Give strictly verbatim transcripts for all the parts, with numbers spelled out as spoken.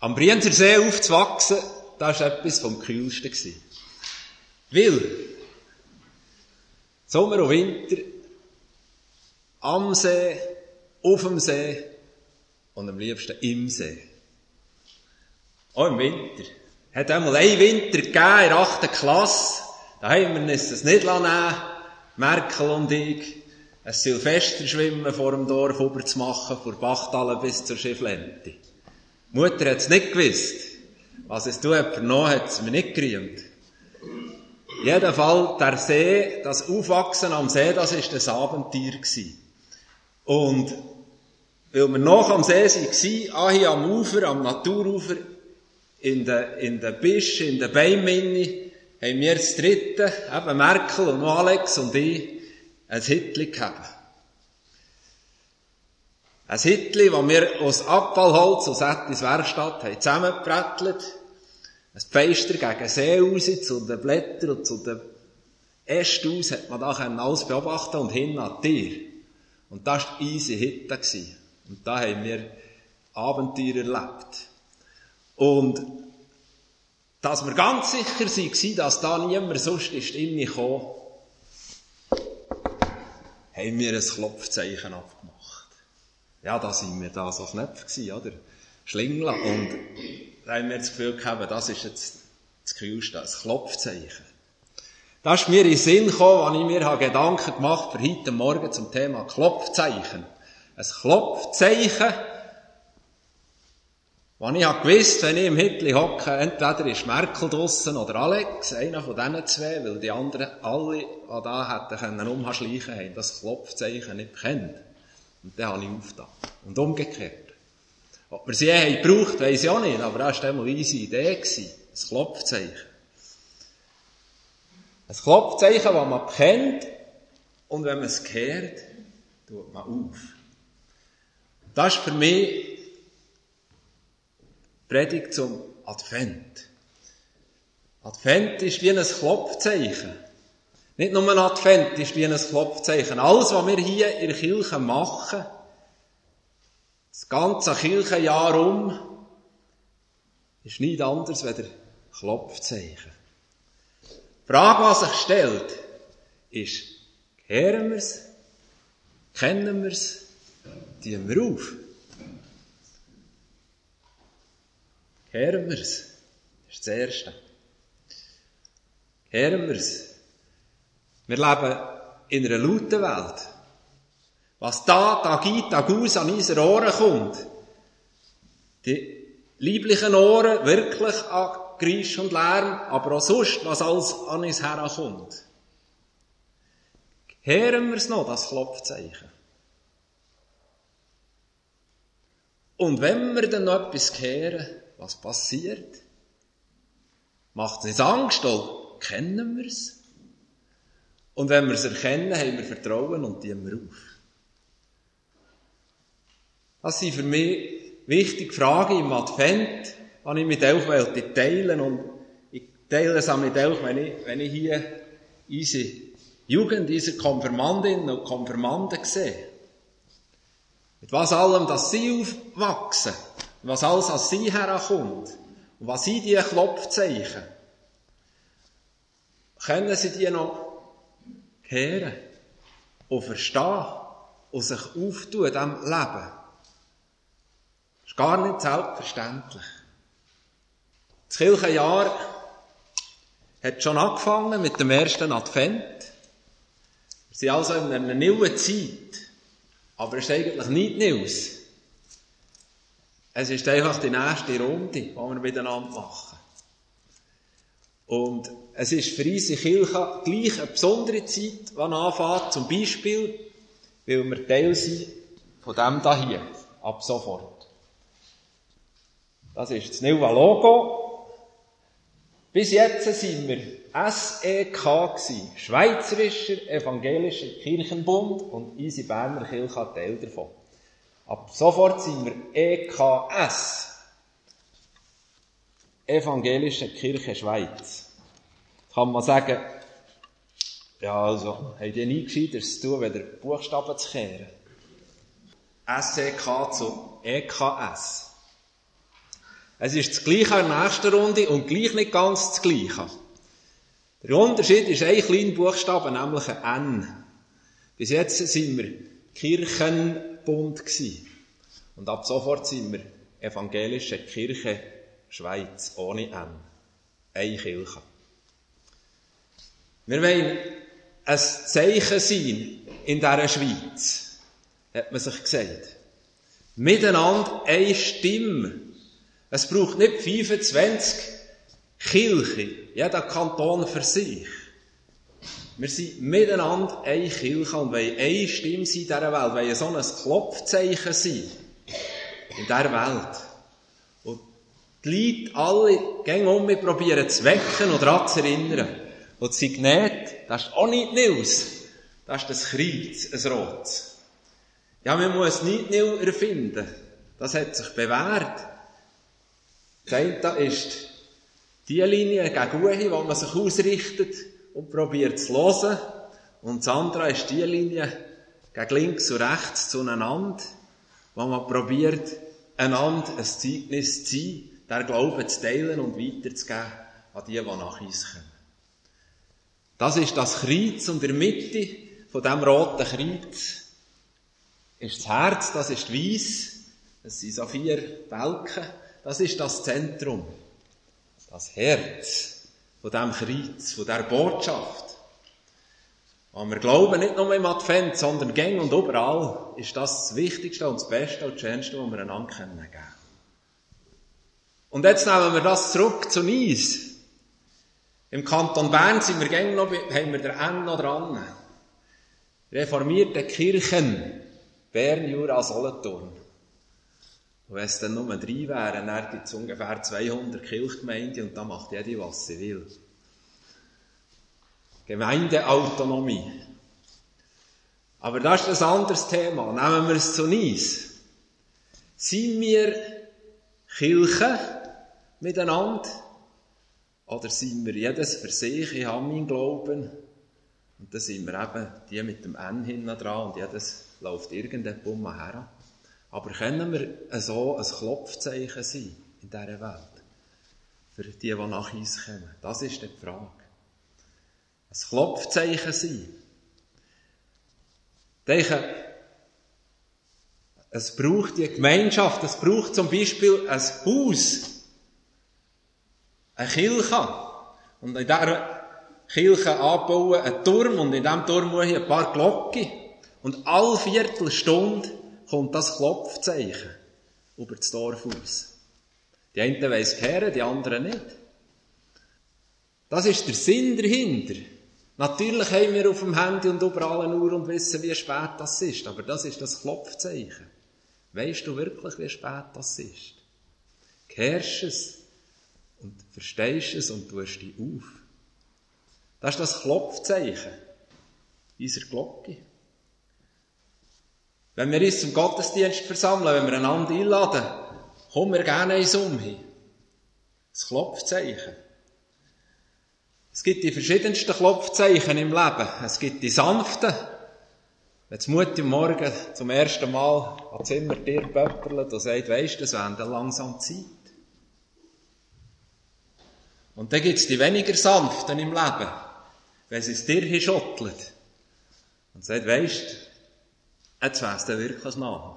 Am Brienzersee aufzuwachsen, das war etwas vom Kühlsten. Weil Sommer und Winter am See, auf dem See und am liebsten im See. Auch im Winter. Es hat einmal einen Winter gegeben in der achten Klasse. Da haben wir uns das nicht nehmen, Merkel und ich, ein Silvesterschwimmen vor dem Dorf rüber zu machen, von Bachtaler bis zur Schifflente. Die Mutter hat es nicht gewusst. Was es tun hat vernommen, hat es mir nicht gerühmt. Jedenfalls, der See, das Aufwachsen am See, das war das Abenteuer gewesen. Und weil wir noch am See waren, hier am Ufer, am Naturufer, in den, in den Büschen, in den Bäumen, haben wir das dritte, eben Merkel und Alex und ich, ein Hittli gehabt. Ein Hittli, das wir aus Abfallholz aus Ettis Werkstatt haben zusammengebrettelt. Ein Feister gegen See raus, zu den Blättern und zu den Ästen aus, hat man da alles beobachten und hin an die Tiere. Und das war die easy Hitte. Und da haben wir Abenteuer erlebt. Und dass wir ganz sicher waren, dass da niemand sonst ist reingekommen, haben wir ein Klopfzeichen abgemacht. Ja, da sind wir da so Knöpfe gewesen, oder? Schlingeln. Und da haben wir das Gefühl gehabt, das ist jetzt das Kühlste, ein Klopfzeichen. Das ist mir in den Sinn gekommen, als ich mir Gedanken gemacht habe für heute Morgen zum Thema Klopfzeichen. Ein Klopfzeichen, wo ich gewusst, wenn ich im Hittli hocke, entweder ist Merkel draussen oder Alex, einer von diesen zwei, weil die anderen alle, die da hätten können umschleichen, haben das Klopfzeichen nicht gekannt. Und dann habe ich aufgetan. Und umgekehrt. Ob wir sie je haben gebraucht, weiss ich auch nicht, aber das war eine easy Idee gewesen. Ein Klopfzeichen. Ein Klopfzeichen, das man kennt, und wenn man es hört, tut man auf. Das ist für mich Predigt zum Advent. Advent ist wie ein Klopfzeichen. Nicht nur ein Advent ist wie ein Klopfzeichen. Alles, was wir hier in der Kirche machen, das ganze Kirchenjahr um, ist nichts anderes als Klopfzeichen. Die Frage, die sich stellt, ist, hören wir es? Kennen wir es? Tun wir auf? Hören wir es? Das ist das Erste. Hören wir es? Wir leben in einer lauten Welt. Was da, Tag ein, Tag aus an unsere Ohren kommt, die lieblichen Ohren wirklich an Geräusch und Lärm, aber auch sonst, was alles an uns herkommt. Hören wir es noch, das Klopfzeichen? Und wenn wir dann noch etwas hören, was passiert? Macht es uns Angst, oder kennen wir es? Und wenn wir es erkennen, haben wir Vertrauen und tun wir auf. Das sind für mich wichtige Fragen im Advent, die ich mit euch teilen will. Und ich teile es auch mit euch, wenn ich, wenn ich hier unsere Jugend, unsere Konfirmandinnen und Konfirmanden sehe. Mit was allem, dass sie aufwachsen, was alles an sie herkommt. Und was sind die Klopfzeichen? Können sie die noch hören und verstehen und sich auftun in diesem Leben? Das ist gar nicht selbstverständlich. Das Kirchenjahr hat schon angefangen mit dem ersten Advent. Wir sind also in einer neuen Zeit. Aber es ist eigentlich nichts Neues. Es ist einfach die nächste Runde, die wir miteinander machen. Und es ist für unsere Kirche gleich eine besondere Zeit, die anfängt, zum Beispiel, weil wir Teil sind von dem hier, ab sofort. Das ist das neue Logo. Bis jetzt sind wir S E K gewesen, Schweizerischer Evangelischer Kirchenbund, und unsere Berner Kirche hat Teil davon. Ab sofort sind wir E K S, Evangelische Kirche Schweiz. Kann man sagen, ja, also, habt ihr nie Gescheiteres zu tun, weder Buchstaben zu kehren. S E K zu E K S. Es ist das Gleiche in der nächsten Runde und gleich nicht ganz das Gleiche. Der Unterschied ist ein kleiner Buchstabe, nämlich ein N. Bis jetzt sind wir Kirchenbund gewesen. Und ab sofort sind wir evangelische Kirche Schweiz, ohne N. Eine Kirche. Wir wollen ein Zeichen sein in dieser Schweiz, hat man sich gesagt. Miteinander eine Stimme. Es braucht nicht fünfundzwanzig Kirchen, jeder Kanton für sich. Wir sind miteinander eine Kirche und wollen eine Stimme sein in dieser Welt, wollen so ein Klopfzeichen sein in dieser Welt. Und die Leute alle gehen um mich probieren zu wecken und daran zu erinnern. Und das Signet, das ist auch nicht Neues. Das ist das Kreuz, ein Rotes. Ja, man muss nicht neu erfinden. Das hat sich bewährt. Das eine ist die Linie gegen Uhi, wo man sich ausrichtet und probiert zu hören. Und das andere ist die Linie gegen links und rechts zueinander, wo man probiert, einander ein Zeugnis zu sein, den Glauben zu teilen und weiterzugeben an die, die nach uns kommen. Das ist das Kreuz und in der Mitte von diesem roten Kreuz ist das Herz, das ist die Weiss, das sind so vier Balken, das ist das Zentrum, das Herz von diesem Kreuz, von dieser Botschaft. Und wir glauben nicht nur im Advent, sondern gäng und überall ist das das Wichtigste und das Beste und das Schönste, was wir einander geben können. Und jetzt nehmen wir das zurück zu uns. Im Kanton Bern sind wir gäng noch, haben wir den N noch dran. Reformierte Kirchen, Bern, Jura, Solothurn. Und wenn es dann nur drei wären, dann gibt es ungefähr zweihundert Kirchgemeinden und da macht jede, was sie will. Gemeindeautonomie. Aber das ist ein anderes Thema. Nehmen wir es zu uns. Sind wir Kirche miteinander? Oder sind wir jedes für sich? Ich habe meinen Glauben. Und dann sind wir eben die mit dem N hinten dran und jedes läuft irgendjemand her. Aber können wir so ein Klopfzeichen sein in dieser Welt? Für die, die nach uns kommen? Das ist die Frage. Ein Klopfzeichen sein. Ich denke, es braucht die Gemeinschaft, es braucht zum Beispiel ein Haus, eine Kirche. Und in dieser Kirche anbauen einen Turm und in diesem Turm muss ich ein paar Glocken. Und alle Viertelstunde kommt das Klopfzeichen über das Dorf aus. Die einen wollen es hören, die anderen nicht. Das ist der Sinn dahinter. Natürlich haben wir auf dem Handy und überall eine Uhr und wissen, wie spät das ist. Aber das ist das Klopfzeichen. Weisst du wirklich, wie spät das ist? Hörst es und verstehst es und tust dich auf. Das ist das Klopfzeichen unserer Glocke. Wenn wir uns zum Gottesdienst versammeln, wenn wir einander einladen, kommen wir gerne ins Umhin. Das Klopfzeichen. Es gibt die verschiedensten Klopfzeichen im Leben. Es gibt die sanften. Wenn die Mutti am Morgen zum ersten Mal ans Zimmertür pöpperlet und sagt, weisst du, es wäre dann langsam Zeit. Und dann gibt es die weniger sanften im Leben. Wenn sie das Tier schüttelt und sagt, weisst du, jetzt wäre es dann wirklich nach.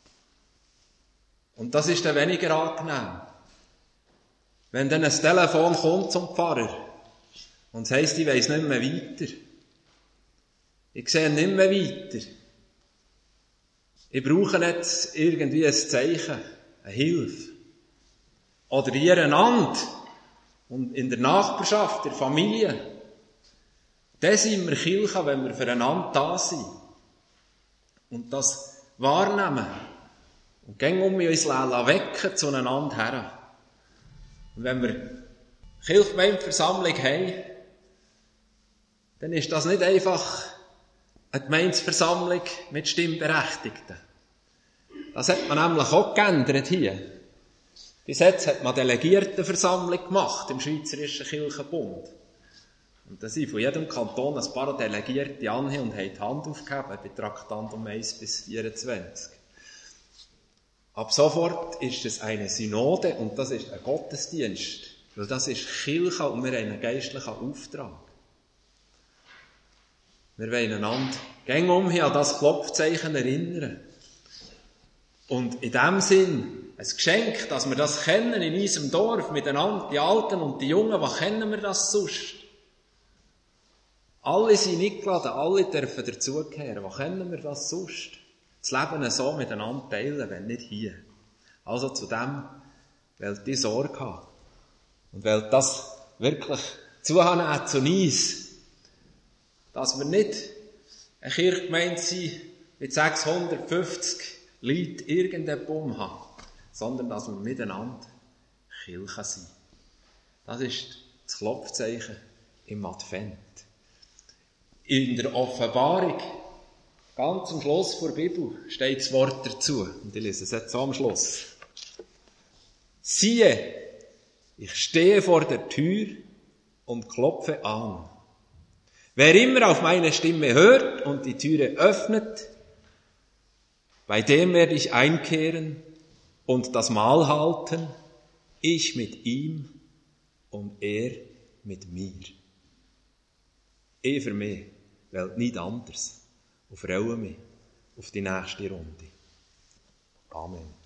Und das ist dann weniger angenehm. Wenn dann ein Telefon kommt zum Pfarrer und es heisst, ich weiss nicht mehr weiter. Ich sehe nicht mehr weiter. Ich brauche jetzt irgendwie ein Zeichen, eine Hilfe. Oder ihr einander und in der Nachbarschaft, der Familie. Dann sind wir Kirche, wenn wir füreinander da sind. Und das wahrnehmen. Und gehen um uns wecken zueinander her. Und wenn wir Kirchgemeindeversammlung haben, dann ist das nicht einfach eine Gemeindeversammlung mit Stimmberechtigten. Das hat man nämlich auch geändert hier. Bis jetzt hat man Delegiertenversammlung gemacht im Schweizerischen Kirchenbund. Und da sind von jedem Kanton ein paar Delegierte an und haben die Hand aufgehoben bei Traktandum eins bis vierundzwanzig. Ab sofort ist es eine Synode und das ist ein Gottesdienst, weil das ist Kirche und wir haben einen geistlichen Auftrag. Wir wollen einander gäng umher an das Klopfzeichen erinnern. Und in dem Sinn, ein Geschenk, dass wir das kennen in unserem Dorf, miteinander, die Alten und die Jungen, was kennen wir das sonst? Alle sind eingeladen, alle dürfen dazugehören. Was kennen wir das sonst? Das Leben so miteinander teilen, wenn nicht hier. Also zu dem, weil die Sorge haben. Und weil das wirklich zuhören zu uns, dass wir nicht eine Kirchgemeinde sind mit sechshundertfünfzig Leuten irgendeinen Baum haben, sondern dass wir miteinander Kirche sind. Das ist das Klopfzeichen im Advent. In der Offenbarung, ganz am Schluss der Bibel, steht das Wort dazu. Und ich lese es jetzt so am Schluss. Siehe, ich stehe vor der Tür und klopfe an. Wer immer auf meine Stimme hört und die Türe öffnet, bei dem werde ich einkehren und das Mahl halten, ich mit ihm und er mit mir. Ich für mich, weil nicht anders. Und freue mich auf die nächste Runde. Amen.